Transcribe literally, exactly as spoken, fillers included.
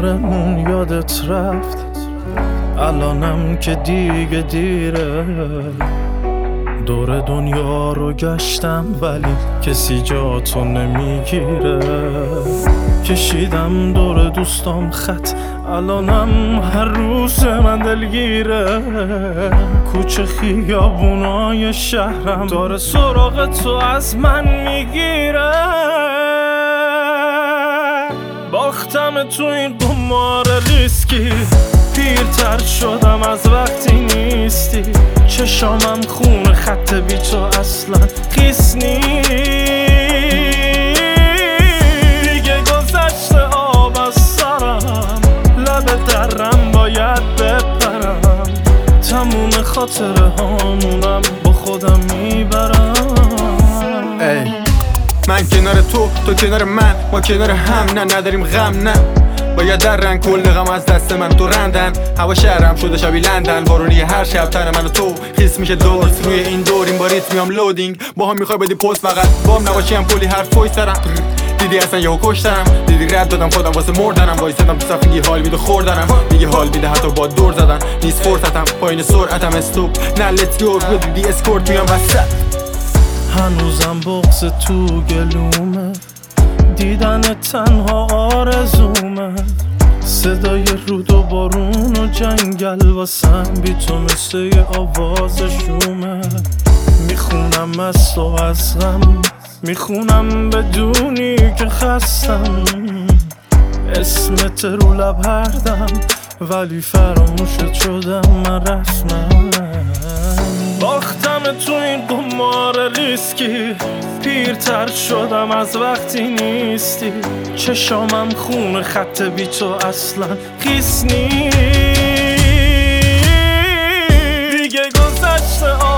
عمرمون یادت رفت، الانم که دیگه دیره. دور دنیا رو گشتم ولی کسی جاتو نمیگیره. کشیدم دور دوستام خط، الانم هر روز من دلگیره. کوچه خیابونای شهرم داره سراغ تو از من میگیره. باختم تو این قمار ریسکی، پیرتر شدم از وقتی نیستی. چشامم خون خط بی تو اصلا خیس نیست. دیگه گذشته آب از سرم، لب درم باید بپرم. تموم خاطره هامونم با خودم میبرم. ای من کنار تو، تو کنار من، ما کنار هم نه نداریم غم نه. باید در رنگ کل غم از دست من تو رندن. هوا شهرم شده شبیه لندن، بارونی هر شب تن من و تو خیس میشه دور. روی این دور این باریت میام لودینگ، با هم میخوای بدی پست فقط بام نباشی هم کلی حرفای سرم. دیدی اصلا یهو کشتم، دیدی رد دادم خودم واسه مردنم. وایسادم تو صف میگی حال میده خوردنم، میگی حال میده حتی با دور زدن. نیست فرصتم پایین سرعتم استوب نه لیتس گو. دیدی اسکورت میام وسط، هنوزم بغض تو گلومه، دیدن تنها آرزومه. صدای رود و بارون و جنگل واسم بی تو مثل یه آواز شومه. میخونم از تو از غم، میخونم بدونی که خستم. اسمت رو لب هردم ولی فراموشت شدم من رفتم. باختم تو این قمار ریسکی، پیرتر شدم از وقتی نیستی. چشامم خون خط بی تو اصلا خیس نیست. دیگه گذشته